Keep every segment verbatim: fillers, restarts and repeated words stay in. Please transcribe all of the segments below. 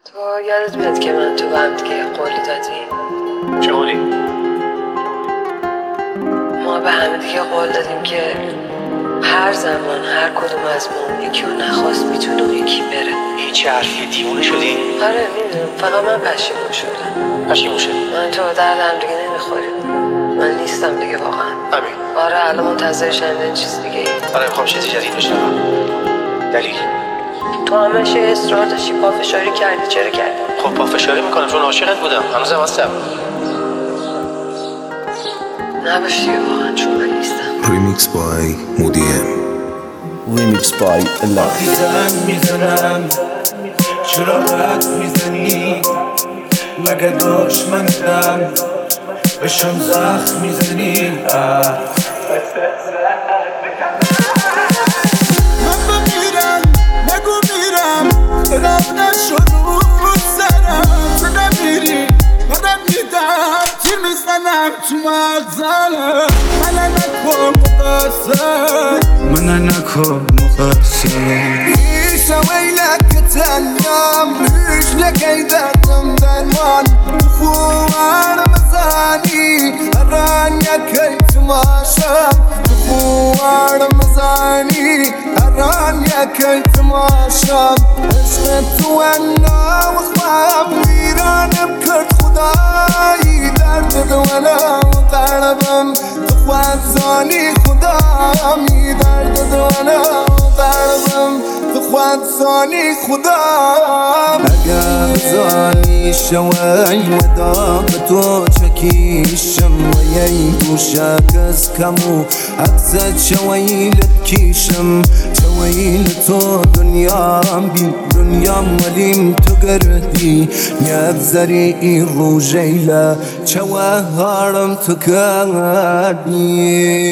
تو یادت میاد که من تو به هم دیگه قولی دادیم؟ چه قولی؟ ما به هم دیگه قول دادیم که هر زمان هر کدوم از ما یکی رو نخواست میتونه و یکی بره. این چه حرفیه؟ دیوونه شدی؟ آره میدونم، فقط من پشیمون شدم. پشیمون شدی؟ من تو درد هم دیگه نمیخوریم. من نیستم دیگه واقعا. همین. آره الان منتظر شنیدن چیز دیگه ای. آره میخوام چیزی جدید بشنوم. دلیل؟ تو همش اصرار داشتی، پافشاری کردی. چرا کردی؟ خب پافشاری میکنم چون عاشقت بودم. هنوزم هستم. نباش دیگه واقعا چون من نیستم. Remix by Moody M. Remix by Allah. وقتی زنگ میزنم چرا رد میزنی؟ مگه دشمنتم بهشون زخم میزنی؟ من بمیرم نگو میرم دلم نشد رو سرم. تو نمیری منم میدم تیر میزنم تو مغزم. من نکن مقصر من نکن مقصر ایش ویلک تنم ریش لکی دردم درمان خوار مزانی هران یکی تماشا خوار مزانی هران یکی تماشا عشق تو انا وخوام ویرانم کرد خدایی درد دوانم و قلبم تو خواهد زانی خدامی درد دوانم و قلبم تو خواهد زانی خدام. اگر زانی شوی ودا به تو چکیشم و یی دوشک از کمو اکزد شوی لکیشم شوی لتو دنیام بی دنیام ولیم تو گردی نبزری ای رو جیلا چوه هارم تو کردی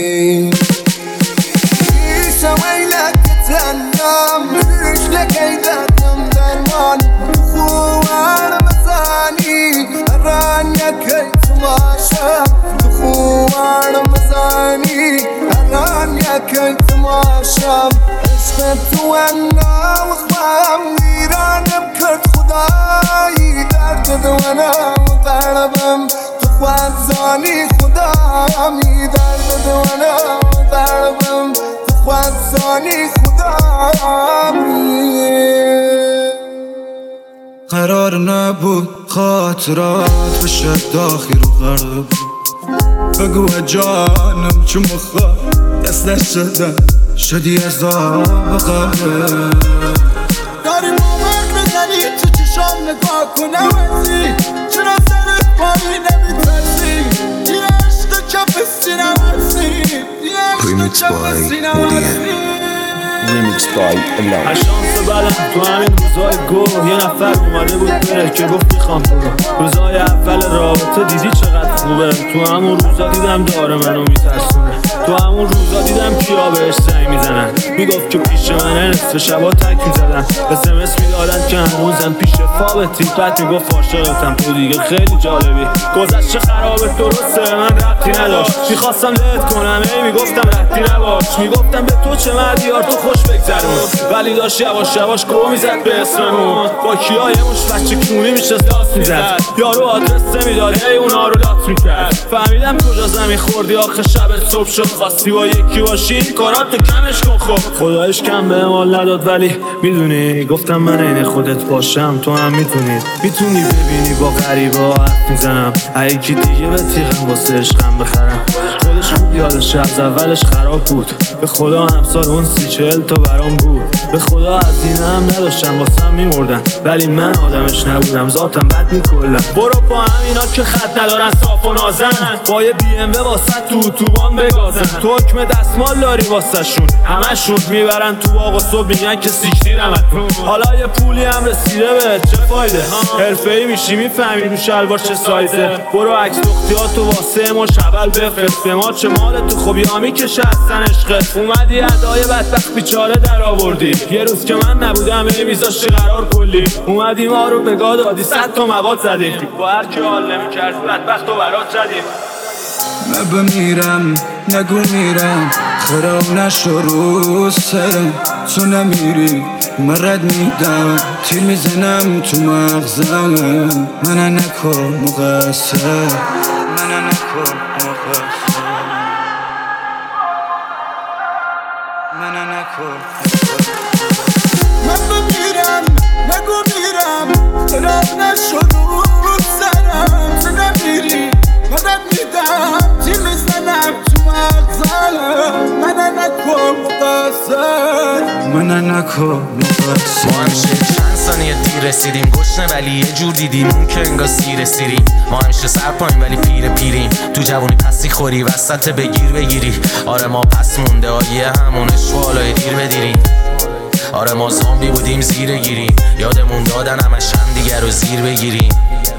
شوی لکتنم ریش لکی دردم درمان خوار مزانی هران یکی تماشا خوار مزانی هران یکی تماشا عشق تو انا وخوام ویرانم کرد خدایی درد دوانم و قلبم تو خواهد زانی خدامی درد دوانم و قلبم تو خواهد زانی خدامی. قرار نبود خاطرات بشه داخل و غرب بگو جانم چون مخواه دست شدن شدی از آب قبر داری مومن بزنی تو چشام نگاه کنم ازی چرا سرت پایی نمی ترسی یه عشق کف سینم هستی یه عشق کف سینم هستی. Remix by Allah. هر شانس بدم تو همین روزای گوه یه نفر اومده بود بره که گفت میخوام تو رو. روزای اول رابطه دیدی چقدر خوبه. تو همون روزا دیدم داره منو میترسونه. تو همون روزا دیدم کیا بهش زنگ میزنن میگفت که پیش منه نصف شبا تک میزدن اس ام اس میدادن که هنوزم پیش فابتی. بعد میگفت عاشقتم تو دیگه خیلی جالبی. گذشته خرابه درسته من ربطی نداشت. میخواستم لت کنم ای میگفتم ربطی نباش. میگفتم به تو چه مدیار تو خوش بگذرون ولی داشت یواش یواش گو میزد به اسممون. با کیا یه مش بچه کونی میشه داست میزد. یارو آدرس نمیداد هی اونا رو لات میکرد. فهمیدم کجا زمین خوردی آخه شب صبح شد. خواستی با یکی باشی این کاراتو کمش کن. خب خدایش کم به مال نداد ولی میدونی گفتم من عین خودت باشم تو هم میتونی میتونی ببینی با غریبا حرف میزنم یکی دیگه به تیغم واسه عشقم بخرم. خودش خوب یادش از اولش خراب بود. به خدا همسال اون سی چهل تا برام بود. به خدا از این هم نداشتم واسم میمردن ولی من آدمش نبودم ذاتم بد میکلم. برو با همینا که خط ندارن صاف و نازن با یه بی ام و واسه تو اتوبان بگازن. تو حکم دستمال داری واسه شون همشون میبرن تو باغ و صبح میگن که سیکتیر همتون. حالا یه پولی هم رسیده به چه فایده حرفه‌ای میشی میفهمی رو شلوار چه سایزه. برو عکس دختیاتو واسه ما شبل بفرست به ما چه مال تو خوبی همی که شستن عشقت. اومدی ادای بدبخت بیچاره در آوردی یه روز که من نبودم ای میذاشتی قرار کلی. اومدی ما رو به گاه دادی صد تا مواد زدی با هر کی حال نمی‌کرد بدبخت و برات زدی. بمیرم نگو میرم خراب نشو رو سرم تو نمیری من رد میدم تیر میزنم تو مغزم من نکن مقصر من نکن مقصر من نکن من بمیرم نگو میرم خراب نشو رو سرم تو نمیری من رد میدم تیر میزنم تو مغزم من نکن مقصر من نکن مقصر ما همیشه چند ثانیه دیر رسیدیم گشنه ولی یه جور دیدیم اون که انگار سیر سیریم ما همیشه سر پایین ولی پیر پیریم تو جوانی پسی خوری وسط بگیر بگیری آره ما پس مونده آیه همون اشوالای دیر بدیریم آره ما زامبی بودیم زیر گیریم یادمون دادن همش هم دیگر رو زیر بگیریم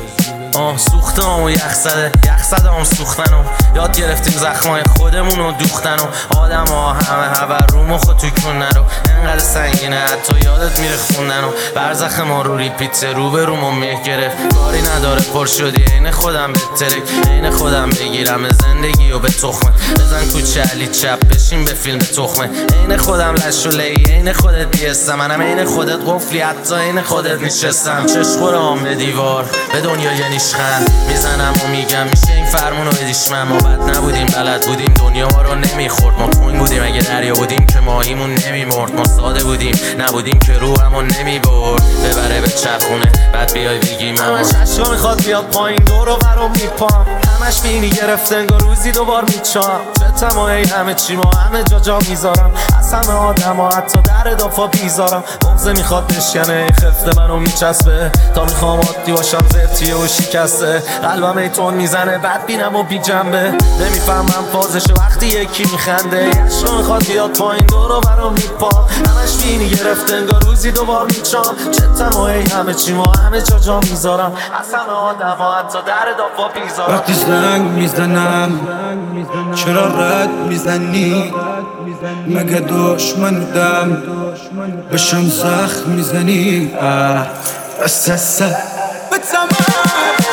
آه سوخته هم و یخ زده یخ زده هم سوختن و یاد گرفتیم زخمای خودمون رو دوختن و آدم ها همه هبر رو مخ توی کنن رو انقدر سنگینه حتی یادت میره خوندن و برزخ ما رو ریپیت رو به رومو میه گرفت کاری نداره پر شدی عین خودم بهترک عین خودم بگیرم زندگی و به تخمه بزن کوچه علی چپ بشین به فیلم تخمه عین خودم لشوله عین خودت بیستم منم عین خودت قفلی حتی عین خودت نشستم چشخورم به دیوار به دنیا یعنی خند میزنم و میگم میشه این فرمونو بدیش من ما بد نبودیم بلد بودیم دنیا ما رو نمیخورد ما کنگ بودیم اگه دریا بودیم که ماهیمون نمیمرد ما ساده بودیم نبودیم که روحمون نمیبرد ببره به چرخونه بعد بیای بگیم همش عشقا میخواد بیاد پایین دور و برو میپام همش بینی گرفته انگار روزی دوبار میچام چه تمایی همه چی ما همه جا جا میذارم از همه آدم ها حتی در دافا بیزارم بغزه میخواد بشکنه خفته منو میچسبه تا میخوام عادی باشم زرتیه و شکسته قلبم ایتون میزنه بعد بینم و بی جنبه نمیفهمم فازشه وقتی یکی میخنده عشقا میخواد بیاد پایین دور و برو میپام همش بینی گرفته انگار روزی دوبار میچام چه تمایی همه چی ما همه جا جا میذارم از همه آدم ها حتی در دافا بیزارم وقتی زنگ میزنم چرا رد میزنی مگه دشمنودم بشم زخم میزنی بس بس به تمام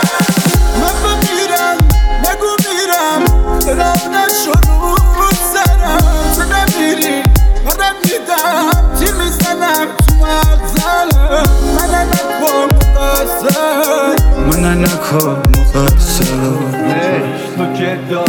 من بمیرم نگو میرم خراب نشو رو سرم تو نمیری من رد میدم تیر میزنم تو مغزم من نکن مقصر من نکن مقصر تو که داد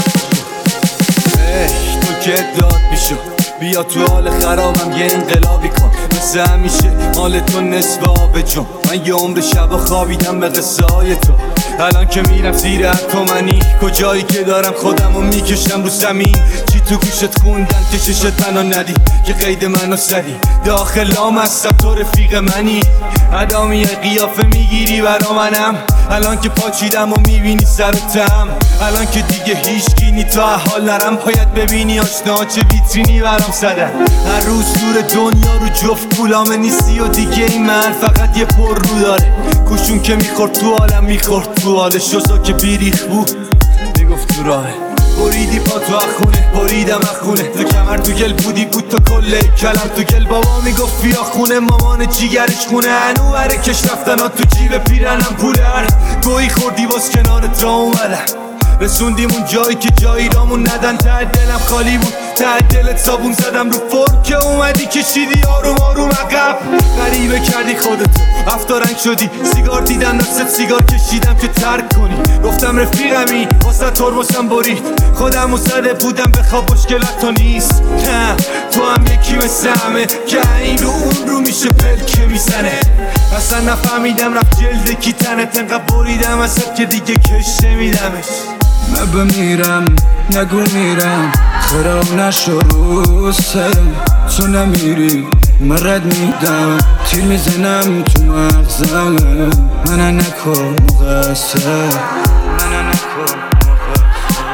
تو که داد بیشو بیا تو حال خرابم یه انقلابی کن مثل همیشه مال تو نصف آب جون من یه عمر شب خوابیدم به قصه های تو الان که میرم زیر اتمنی کجایی که دارم خودمو میکشم رو زمین چی تو گوشت خوندن که ششت منو ندی که قید منو زدی داخل لام هستم تو رفیق منی ادامی قیافه میگیری برا منم الان که پاچیدم و میبینی سر و تم الان که دیگه هیچ گینی تا حال نرم باید ببینی آشنا چه ویترینی برام زدن هر روز دور دنیا رو جفت پولامه نیستی و دیگه این من فقط یه پر رو داره کشون که میخورد تو عالم میخورد تو حال شوزا که بیریخ بود میگفت تو راهه بریدی پا تو اخونه بریدم اخونه تو کمر تو گل بودی بود تا کله کلم تو گل بابا میگفت بیا خونه مامان جیگرش خونه هنو بره کش رفتن ها تو جیب پیرنم پولن گویی خوردی باز کنارت را اومدم رسوندیم اون جایی که جایی رامون ندن ته دلم خالی بود ته دلت صابون زدم رو فرم که اومدی کشیدی آروم آروم عقب غریبه کردی خودتو هفتا رنگ شدی سیگار دیدم دستت سیگار کشیدم که ترک کنی گفتم رفیقمی واسه ترمسم برید خودم و زده بودم بخواب مشکلت تو نیست نه تو هم یکی مثل همه که این رو اون رو میشه پلکه میزنه اصلا نفهمیدم رفت جلد کی تنت انقدر بریدم ازت که دیگه کش نمیدمش من بمیرم نگو میرم خراب نشو رو سرم تو نمیری من رد میدم تیر میزنم تو مغزم من نکن مقصر من نکن مقصر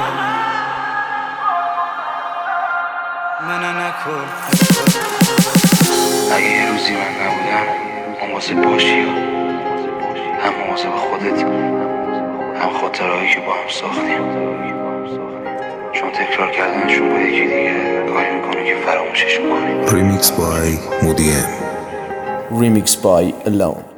من نکن اگه یه روزی من نبودم مواظب باشی هم مواظب خودت هم خاطرهایی که با هم ساختیم چون تکرار کردنشون با یکی دیگه کاری میکنه که فراموشش میکنی. Remix by Moody M. Remix by Alone.